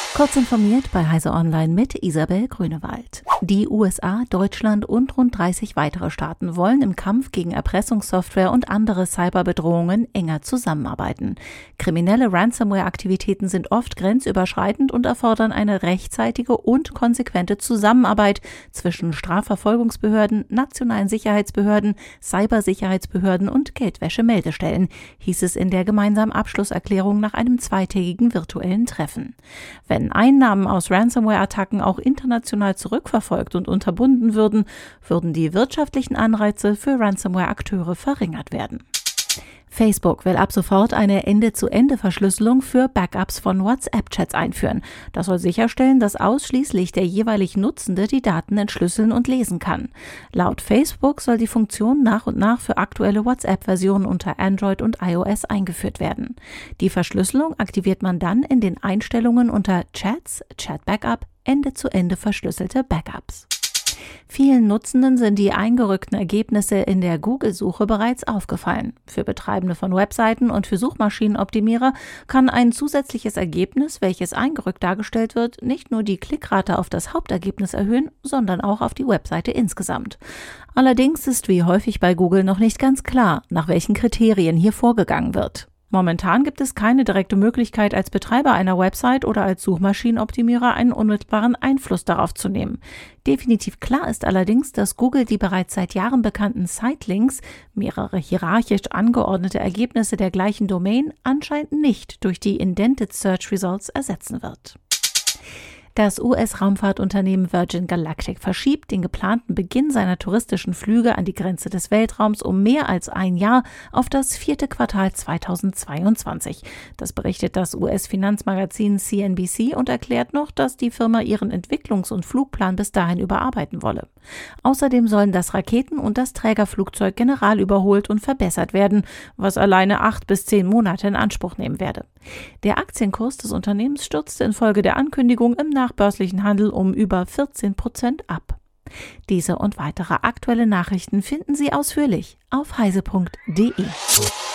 Kurz informiert bei Heise Online mit Isabel Grünewald. Die USA, Deutschland und rund 30 weitere Staaten wollen im Kampf gegen Erpressungssoftware und andere Cyberbedrohungen enger zusammenarbeiten. Kriminelle Ransomware-Aktivitäten sind oft grenzüberschreitend und erfordern eine rechtzeitige und konsequente Zusammenarbeit zwischen Strafverfolgungsbehörden, nationalen Sicherheitsbehörden, Cybersicherheitsbehörden und Geldwäschemeldestellen, hieß es in der gemeinsamen Abschlusserklärung nach einem zweitägigen virtuellen Treffen. Wenn Einnahmen aus Ransomware-Attacken auch international zurückverfolgt und unterbunden würden, würden die wirtschaftlichen Anreize für Ransomware-Akteure verringert werden. Facebook will ab sofort eine Ende-zu-Ende-Verschlüsselung für Backups von WhatsApp-Chats einführen. Das soll sicherstellen, dass ausschließlich der jeweilig Nutzende die Daten entschlüsseln und lesen kann. Laut Facebook soll die Funktion nach und nach für aktuelle WhatsApp-Versionen unter Android und iOS eingeführt werden. Die Verschlüsselung aktiviert man dann in den Einstellungen unter Chats, Chat-Backup, Ende-zu-Ende verschlüsselte Backups. Vielen Nutzenden sind die eingerückten Ergebnisse in der Google-Suche bereits aufgefallen. Für Betreibende von Webseiten und für Suchmaschinenoptimierer kann ein zusätzliches Ergebnis, welches eingerückt dargestellt wird, nicht nur die Klickrate auf das Hauptergebnis erhöhen, sondern auch auf die Webseite insgesamt. Allerdings ist wie häufig bei Google noch nicht ganz klar, nach welchen Kriterien hier vorgegangen wird. Momentan gibt es keine direkte Möglichkeit, als Betreiber einer Website oder als Suchmaschinenoptimierer einen unmittelbaren Einfluss darauf zu nehmen. Definitiv klar ist allerdings, dass Google die bereits seit Jahren bekannten Sitelinks, mehrere hierarchisch angeordnete Ergebnisse der gleichen Domain, anscheinend nicht durch die Indented Search Results ersetzen wird. Das US-Raumfahrtunternehmen Virgin Galactic verschiebt den geplanten Beginn seiner touristischen Flüge an die Grenze des Weltraums um mehr als ein Jahr auf das 4. Quartal 2022. Das berichtet das US-Finanzmagazin CNBC und erklärt noch, dass die Firma ihren Entwicklungs- und Flugplan bis dahin überarbeiten wolle. Außerdem sollen das Raketen- und das Trägerflugzeug general überholt und verbessert werden, was alleine 8 bis 10 Monate in Anspruch nehmen werde. Der Aktienkurs des Unternehmens stürzte infolge der Ankündigung im nachbörslichen Handel um über 14% ab. Diese und weitere aktuelle Nachrichten finden Sie ausführlich auf heise.de.